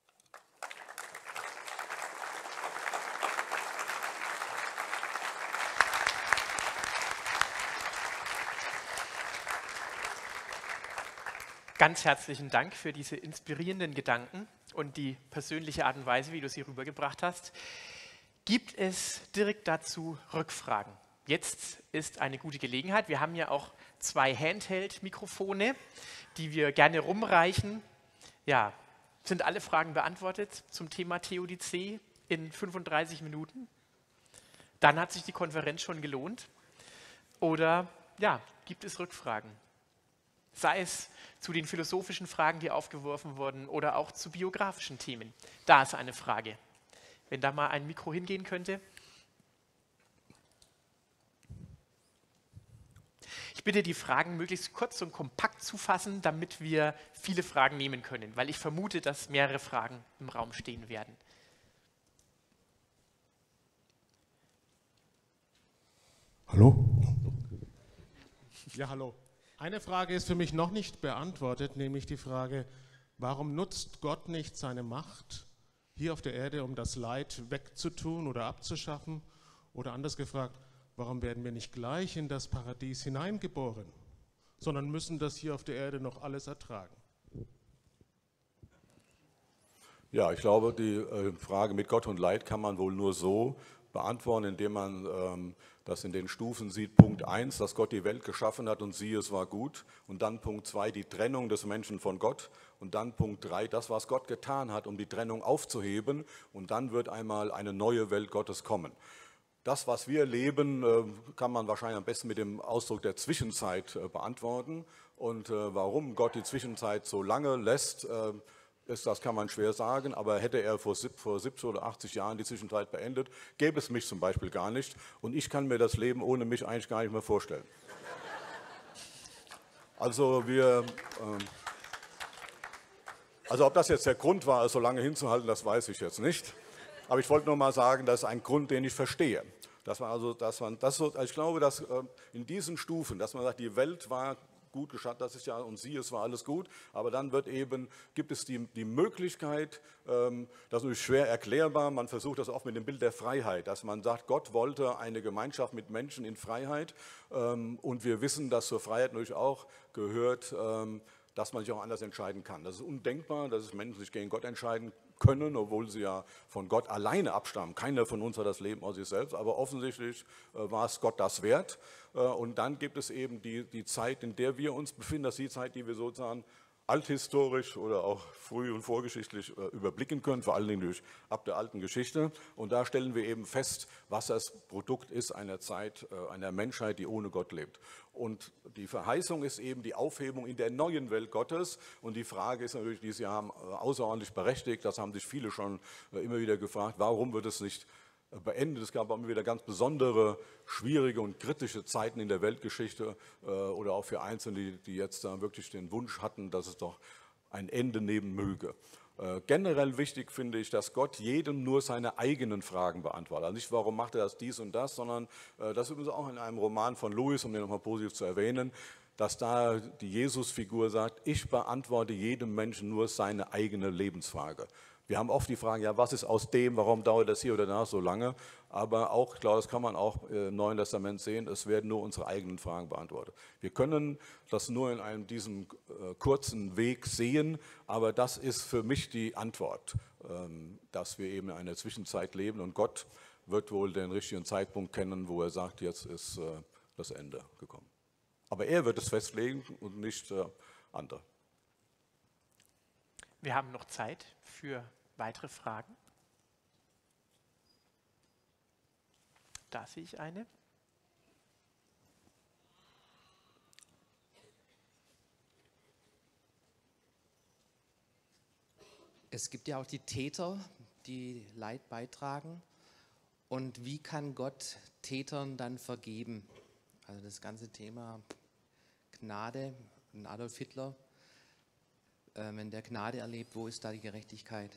Ganz herzlichen Dank für diese inspirierenden Gedanken und die persönliche Art und Weise, wie du sie rübergebracht hast. Gibt es direkt dazu Rückfragen? Jetzt ist eine gute Gelegenheit. Wir haben ja auch 2 Handheld-Mikrofone, die wir gerne rumreichen. Ja, sind alle Fragen beantwortet zum Thema Theodizee in 35 Minuten? Dann hat sich die Konferenz schon gelohnt. Oder ja, gibt es Rückfragen? Sei es zu den philosophischen Fragen, die aufgeworfen wurden, oder auch zu biografischen Themen. Da ist eine Frage. Wenn da mal ein Mikro hingehen könnte. Ich bitte, die Fragen möglichst kurz und kompakt zu fassen, damit wir viele Fragen nehmen können, weil ich vermute, dass mehrere Fragen im Raum stehen werden. Hallo? Ja, hallo. Eine Frage ist für mich noch nicht beantwortet, nämlich die Frage, warum nutzt Gott nicht seine Macht hier auf der Erde, um das Leid wegzutun oder abzuschaffen? Oder anders gefragt, warum werden wir nicht gleich in das Paradies hineingeboren, sondern müssen das hier auf der Erde noch alles ertragen? Ja, ich glaube, die Frage mit Gott und Leid kann man wohl nur so beantworten, indem man das in den Stufen sieht. Punkt 1, dass Gott die Welt geschaffen hat und siehe, es war gut. Und dann Punkt 2, die Trennung des Menschen von Gott. Und dann Punkt 3, das, was Gott getan hat, um die Trennung aufzuheben. Und dann wird einmal eine neue Welt Gottes kommen. Das, was wir leben, kann man wahrscheinlich am besten mit dem Ausdruck der Zwischenzeit beantworten. Und warum Gott die Zwischenzeit so lange lässt, das kann man schwer sagen, aber hätte er vor 70 oder 80 Jahren die Zwischenzeit beendet, gäbe es mich zum Beispiel gar nicht. Und ich kann mir das Leben ohne mich eigentlich gar nicht mehr vorstellen. Also ob das jetzt der Grund war, es so lange hinzuhalten, das weiß ich jetzt nicht. Aber ich wollte nur mal sagen, das ist ein Grund, den ich verstehe. Ich glaube, dass in diesen Stufen, dass man sagt, die Welt war gut geschaffen, das ist ja, und sie, es war alles gut, aber dann gibt es die Möglichkeit, das ist natürlich schwer erklärbar, man versucht das oft mit dem Bild der Freiheit, dass man sagt, Gott wollte eine Gemeinschaft mit Menschen in Freiheit und wir wissen, dass zur Freiheit natürlich auch gehört, dass man sich auch anders entscheiden kann. Das ist undenkbar, dass Menschen sich gegen Gott entscheiden können, obwohl sie ja von Gott alleine abstammen. Keiner von uns hat das Leben aus sich selbst, aber offensichtlich war es Gott das wert. Und dann gibt es eben die Zeit, in der wir uns befinden, das ist die Zeit, die wir sozusagen althistorisch oder auch früh- und vorgeschichtlich überblicken können, vor allen Dingen ab der alten Geschichte. Und da stellen wir eben fest, was das Produkt ist einer Zeit, einer Menschheit, die ohne Gott lebt. Und die Verheißung ist eben die Aufhebung in der neuen Welt Gottes. Und die Frage ist natürlich dieses Jahr außerordentlich berechtigt, das haben sich viele schon immer wieder gefragt, warum wird es nicht beendet. Es gab auch immer wieder ganz besondere, schwierige und kritische Zeiten in der Weltgeschichte oder auch für Einzelne, die jetzt da wirklich den Wunsch hatten, dass es doch ein Ende nehmen möge. Generell wichtig finde ich, dass Gott jedem nur seine eigenen Fragen beantwortet. Also nicht, warum macht er das dies und das, sondern das ist übrigens auch in einem Roman von Lewis, um den nochmal positiv zu erwähnen, dass da die Jesus-Figur sagt, ich beantworte jedem Menschen nur seine eigene Lebensfrage. Wir haben oft die Frage, ja, was ist aus dem, warum dauert das hier oder da so lange? Aber auch, ich glaube, das kann man auch im Neuen Testament sehen, es werden nur unsere eigenen Fragen beantwortet. Wir können das nur in diesem kurzen Weg sehen, aber das ist für mich die Antwort, dass wir eben in einer Zwischenzeit leben und Gott wird wohl den richtigen Zeitpunkt kennen, wo er sagt, jetzt ist das Ende gekommen. Aber er wird es festlegen und nicht andere. Wir haben noch Zeit für weitere Fragen. Da sehe ich eine. Es gibt ja auch die Täter, die Leid beitragen. Und wie kann Gott Tätern dann vergeben? Also das ganze Thema Gnade, Adolf Hitler, wenn der Gnade erlebt, wo ist da die Gerechtigkeit?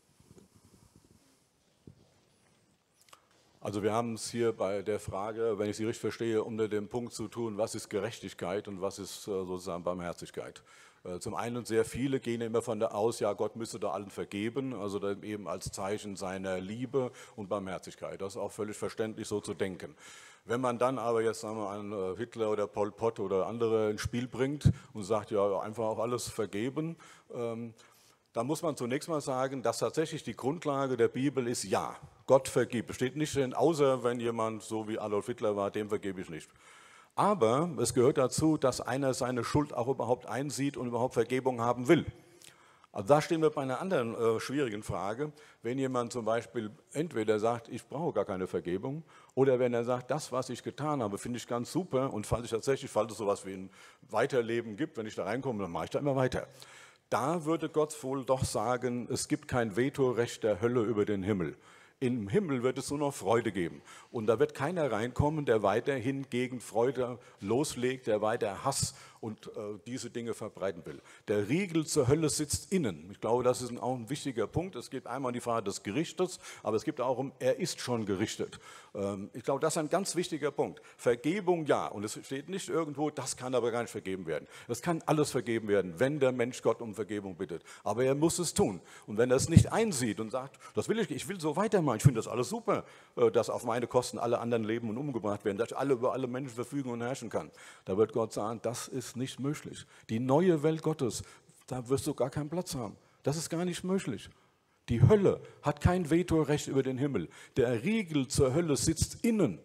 Also wir haben es hier bei der Frage, wenn ich Sie richtig verstehe, unter dem Punkt zu tun, was ist Gerechtigkeit und was ist sozusagen Barmherzigkeit. Zum einen sehr viele gehen immer von der aus, ja, Gott müsse da allen vergeben, also dann eben als Zeichen seiner Liebe und Barmherzigkeit. Das ist auch völlig verständlich, so zu denken. Wenn man dann aber jetzt sagen wir, einen Hitler oder Pol Pot oder andere ins Spiel bringt und sagt, ja, einfach auch alles vergeben, da muss man zunächst mal sagen, dass tatsächlich die Grundlage der Bibel ist, ja, Gott vergibt. Es steht nicht drin, außer wenn jemand so wie Adolf Hitler war, dem vergebe ich nicht. Aber es gehört dazu, dass einer seine Schuld auch überhaupt einsieht und überhaupt Vergebung haben will. Also da stehen wir bei einer anderen schwierigen Frage. Wenn jemand zum Beispiel entweder sagt, ich brauche gar keine Vergebung, oder wenn er sagt, das, was ich getan habe, finde ich ganz super und falls es sowas wie ein Weiterleben gibt, wenn ich da reinkomme, dann mache ich da immer weiter. Da würde Gott wohl doch sagen, es gibt kein Vetorecht der Hölle über den Himmel. Im Himmel wird es nur noch Freude geben. Und da wird keiner reinkommen, der weiterhin gegen Freude loslegt, der weiter Hass und diese Dinge verbreiten will. Der Riegel zur Hölle sitzt innen. Ich glaube, das ist auch ein wichtiger Punkt. Es geht einmal um die Frage des Gerichtes, aber es geht auch um, er ist schon gerichtet. Ich glaube, das ist ein ganz wichtiger Punkt. Vergebung, ja. Und es steht nicht irgendwo, das kann aber gar nicht vergeben werden. Es kann alles vergeben werden, wenn der Mensch Gott um Vergebung bittet. Aber er muss es tun. Und wenn er es nicht einsieht und sagt, das will ich will so weitermachen, ich finde das alles super, dass auf meine Kosten alle anderen leben und umgebracht werden, dass ich über alle Menschen verfügen und herrschen kann, da wird Gott sagen, das ist nicht möglich. Die neue Welt Gottes, da wirst du gar keinen Platz haben. Das ist gar nicht möglich. Die Hölle hat kein Vetorecht über den Himmel. Der Riegel zur Hölle sitzt innen.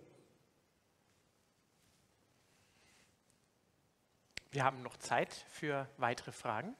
Wir haben noch Zeit für weitere Fragen.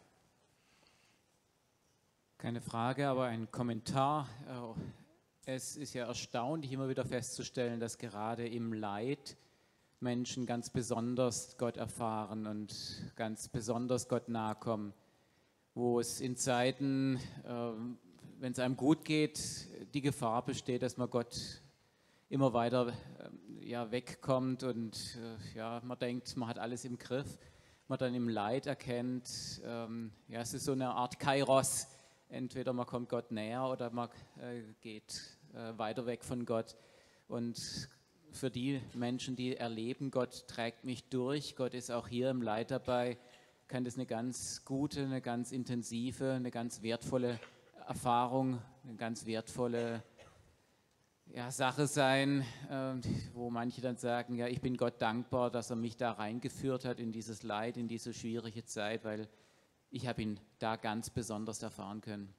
Keine Frage, aber ein Kommentar. Es ist ja erstaunlich, immer wieder festzustellen, dass gerade im Leid Menschen ganz besonders Gott erfahren und ganz besonders Gott nahe kommen. Wo es in Zeiten, wenn es einem gut geht, die Gefahr besteht, dass man Gott immer weiter wegkommt und man denkt, man hat alles im Griff. Man dann im Leid erkennt, es ist so eine Art Kairos. Entweder man kommt Gott näher oder man geht weiter weg von Gott. Und für die Menschen, die erleben, Gott trägt mich durch, Gott ist auch hier im Leid dabei, kann das eine ganz gute, eine ganz intensive, eine ganz wertvolle Erfahrung, eine ganz wertvolle Sache sein, wo manche dann sagen, ja, ich bin Gott dankbar, dass er mich da reingeführt hat in dieses Leid, in diese schwierige Zeit, weil ich habe ihn da ganz besonders erfahren können.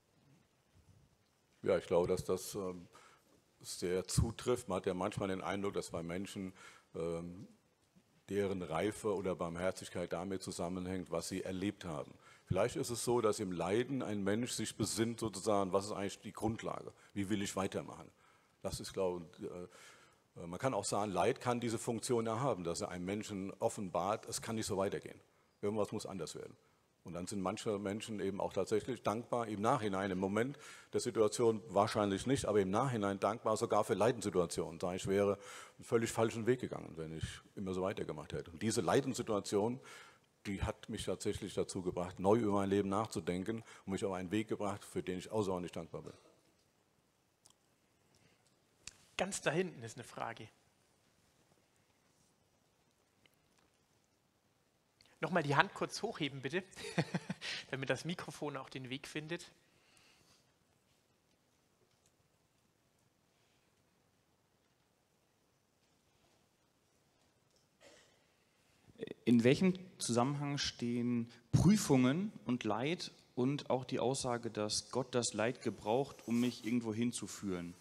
Ja, ich glaube, dass das sehr zutrifft. Man hat ja manchmal den Eindruck, dass bei Menschen deren Reife oder Barmherzigkeit damit zusammenhängt, was sie erlebt haben. Vielleicht ist es so, dass im Leiden ein Mensch sich besinnt sozusagen, was ist eigentlich die Grundlage? Wie will ich weitermachen? Das ist, glaube ich, man kann auch sagen, Leid kann diese Funktion erhaben, dass er einem Menschen offenbart, es kann nicht so weitergehen. Irgendwas muss anders werden. Und dann sind manche Menschen eben auch tatsächlich dankbar im Nachhinein, im Moment der Situation wahrscheinlich nicht, aber im Nachhinein dankbar sogar für Leidenssituationen. Da ich wäre einen völlig falschen Weg gegangen, wenn ich immer so weitergemacht hätte. Und diese Leidenssituation, die hat mich tatsächlich dazu gebracht, neu über mein Leben nachzudenken und mich auf einen Weg gebracht, für den ich außerordentlich dankbar bin. Ganz da hinten ist eine Frage. Nochmal die Hand kurz hochheben, bitte, damit das Mikrofon auch den Weg findet. In welchem Zusammenhang stehen Prüfungen und Leid und auch die Aussage, dass Gott das Leid gebraucht, um mich irgendwo hinzuführen?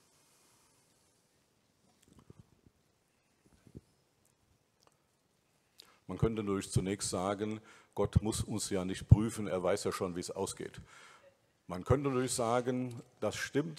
Man könnte natürlich zunächst sagen, Gott muss uns ja nicht prüfen, er weiß ja schon, wie es ausgeht. Man könnte natürlich sagen, das stimmt,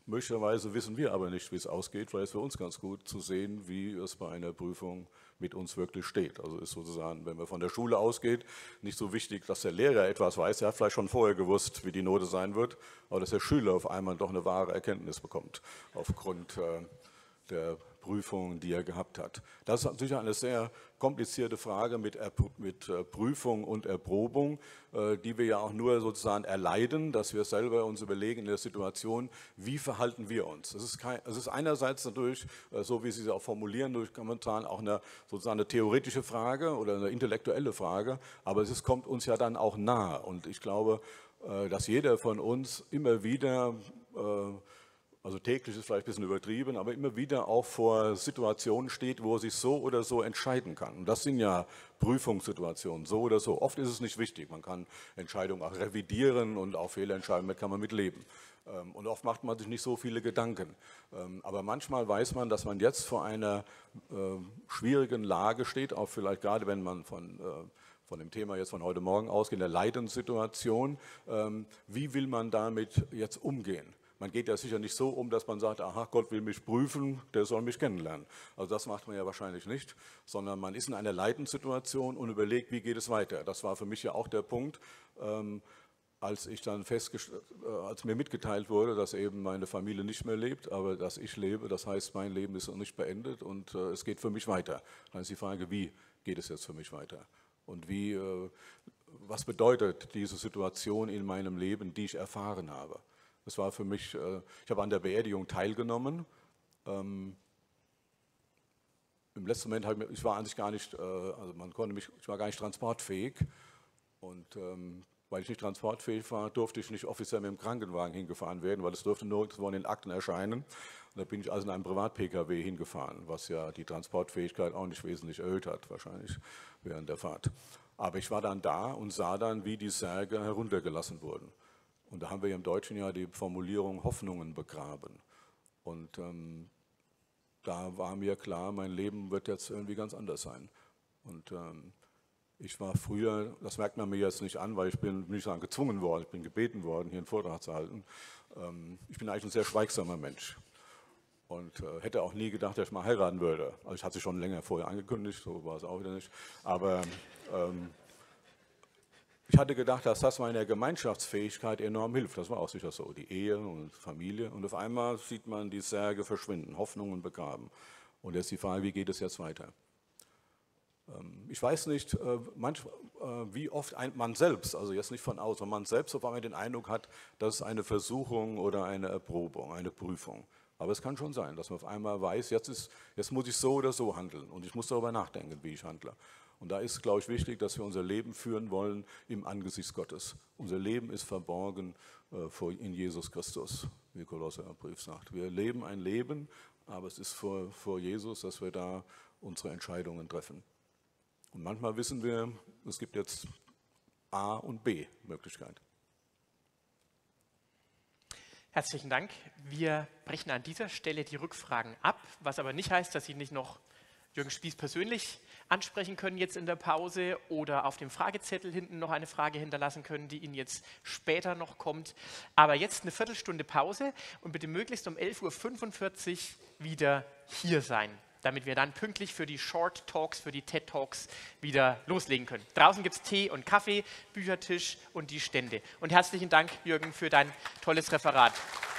Möglicherweise wissen wir aber nicht, wie es ausgeht, weil es für uns ganz gut zu sehen, wie es bei einer Prüfung mit uns wirklich steht. Also ist sozusagen, wenn man von der Schule ausgeht, nicht so wichtig, dass der Lehrer etwas weiß. Er hat vielleicht schon vorher gewusst, wie die Note sein wird, aber dass der Schüler auf einmal doch eine wahre Erkenntnis bekommt aufgrund der Prüfungen, die er gehabt hat. Das ist sicher eine sehr komplizierte Frage mit Prüfung und Erprobung, die wir ja auch nur sozusagen erleiden, dass wir selber uns überlegen in der Situation, wie verhalten wir uns. Es ist einerseits natürlich, so wie Sie es auch formulieren, durch Kommentaren auch sozusagen eine theoretische Frage oder eine intellektuelle Frage, aber kommt uns ja dann auch nahe. Und ich glaube, dass jeder von uns immer wieder also täglich ist vielleicht ein bisschen übertrieben, aber immer wieder auch vor Situationen steht, wo er sich so oder so entscheiden kann. Und das sind ja Prüfungssituationen, so oder so. Oft ist es nicht wichtig, man kann Entscheidungen auch revidieren und auch Fehlentscheidungen, damit kann man mitleben. Und oft macht man sich nicht so viele Gedanken. Aber manchmal weiß man, dass man jetzt vor einer schwierigen Lage steht, auch vielleicht gerade wenn man von dem Thema jetzt von heute Morgen ausgeht, in der Leidenssituation. Wie will man damit jetzt umgehen? Man geht ja sicher nicht so um, dass man sagt, aha, Gott will mich prüfen, der soll mich kennenlernen. Also das macht man ja wahrscheinlich nicht, sondern man ist in einer Leidenssituation und überlegt, wie geht es weiter. Das war für mich ja auch der Punkt, als mir mitgeteilt wurde, dass eben meine Familie nicht mehr lebt, aber dass ich lebe. Das heißt, mein Leben ist noch nicht beendet und es geht für mich weiter. Dann ist die Frage, wie geht es jetzt für mich weiter? Und was bedeutet diese Situation in meinem Leben, die ich erfahren habe? Das war für mich, ich habe an der Beerdigung teilgenommen. Im letzten Moment, ich war eigentlich gar nicht, ich war gar nicht transportfähig. Und weil ich nicht transportfähig war, durfte ich nicht offiziell mit dem Krankenwagen hingefahren werden, weil es durfte nirgendwo in den Akten erscheinen. Und da bin ich also in einem Privat-Pkw hingefahren, was ja die Transportfähigkeit auch nicht wesentlich erhöht hat, wahrscheinlich während der Fahrt. Aber ich war dann da und sah dann, wie die Särge heruntergelassen wurden. Und da haben wir im Deutschen ja die Formulierung Hoffnungen begraben. Und da war mir klar, mein Leben wird jetzt irgendwie ganz anders sein. Und ich war früher, das merkt man mir jetzt nicht an, weil ich bin nicht sagen gezwungen worden, ich bin gebeten worden, hier einen Vortrag zu halten. Ich bin eigentlich ein sehr schweigsamer Mensch. Und hätte auch nie gedacht, dass ich mal heiraten würde. Also ich hatte es schon länger vorher angekündigt, so war es auch wieder nicht. Aber ich hatte gedacht, dass das meiner Gemeinschaftsfähigkeit enorm hilft. Das war auch sicher so, die Ehe und Familie. Und auf einmal sieht man die Särge verschwinden, Hoffnungen begraben. Und jetzt die Frage, wie geht es jetzt weiter? Ich weiß nicht, wie oft man selbst, also jetzt nicht von außen, man selbst auf einmal den Eindruck hat, dass es eine Versuchung oder eine Erprobung, eine Prüfung. Aber es kann schon sein, dass man auf einmal weiß, jetzt muss ich so oder so handeln und ich muss darüber nachdenken, wie ich handle. Und da ist, glaube ich, wichtig, dass wir unser Leben führen wollen im Angesicht Gottes. Unser Leben ist verborgen in Jesus Christus, wie Kolosserbrief sagt. Wir leben ein Leben, aber es ist vor Jesus, dass wir da unsere Entscheidungen treffen. Und manchmal wissen wir, es gibt jetzt A- und B-Möglichkeit. Herzlichen Dank. Wir brechen an dieser Stelle die Rückfragen ab, was aber nicht heißt, dass Sie nicht noch Jürgen Spieß persönlich ansprechen können jetzt in der Pause oder auf dem Fragezettel hinten noch eine Frage hinterlassen können, die Ihnen jetzt später noch kommt. Aber jetzt eine Viertelstunde Pause und bitte möglichst um 11:45 Uhr wieder hier sein, damit wir dann pünktlich für die Short Talks, für die TED Talks wieder loslegen können. Draußen gibt es Tee und Kaffee, Büchertisch und die Stände. Und herzlichen Dank, Jürgen, für dein tolles Referat.